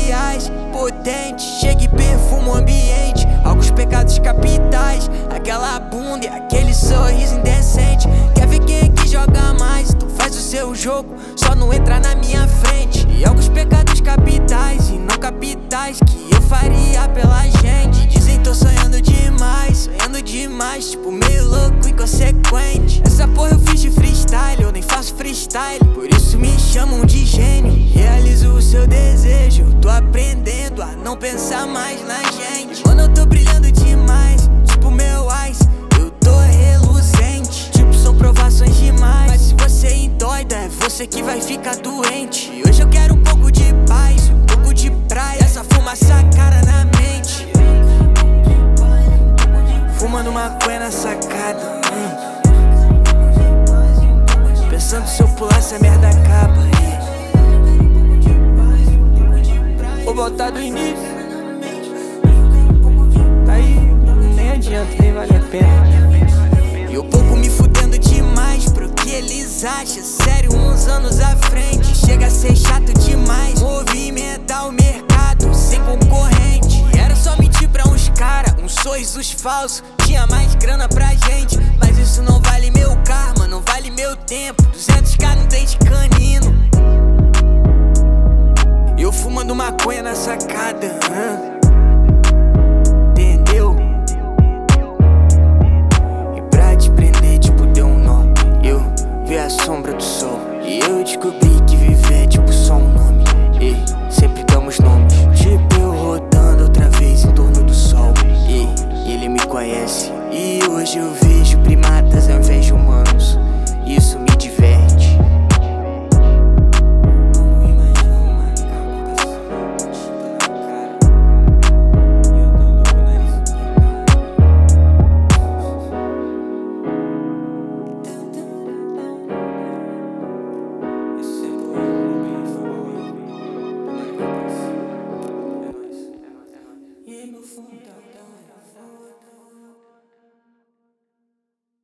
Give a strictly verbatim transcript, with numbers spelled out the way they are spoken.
materiais potentes, chega e perfuma o ambiente. Alguns pecados capitais, aquela bunda e aquele sorriso indecente. Quer ver quem é que joga mais? Tu faz o seu jogo, só não entra na minha frente. E alguns pecados capitais e não capitais que eu faria pela gente. Dizem tô sonhando demais, sonhando demais, tipo meio louco, inconsequente. Essa porra eu fiz de freestyle, eu nem faço freestyle, por isso me chamam de gênio. Realizo o seu desejo, eu tô aprendendo a não pensar mais na gente. Mano, eu tô brilhando demais, tipo meu ice, eu tô reluzente. Tipo, são provações demais, mas se você endoida, é você que vai ficar doente. E hoje eu quero um pouco de paz, um pouco de praia, essa fumaça cara na mente. Fumando maconha na sacada, hum. Pensando se eu pular essa merda acaba. Vou voltar do início. Aí nem adianta, nem vale a pena. E o pouco me fudendo demais pro que eles acham. Sério, uns anos à frente, chega a ser chato demais. Movimentar o mercado sem concorrente. Era só mentir pra uns cara, uns sorrisos falsos. Tinha mais grana pra gente, mas isso não vale meu karma, não vale meu tempo. duzentos k no dente canino. Eu fumando maconha na sacada, hum. Entendeu? E pra te prender, tipo, deu um nó. Eu vi a sombra do sol e eu descobri que viver é tipo só um nome. E sempre damos nomes, tipo eu rodando outra vez em torno do sol. E ele me conhece, e hoje eu vejo primatas ao invés de humanos.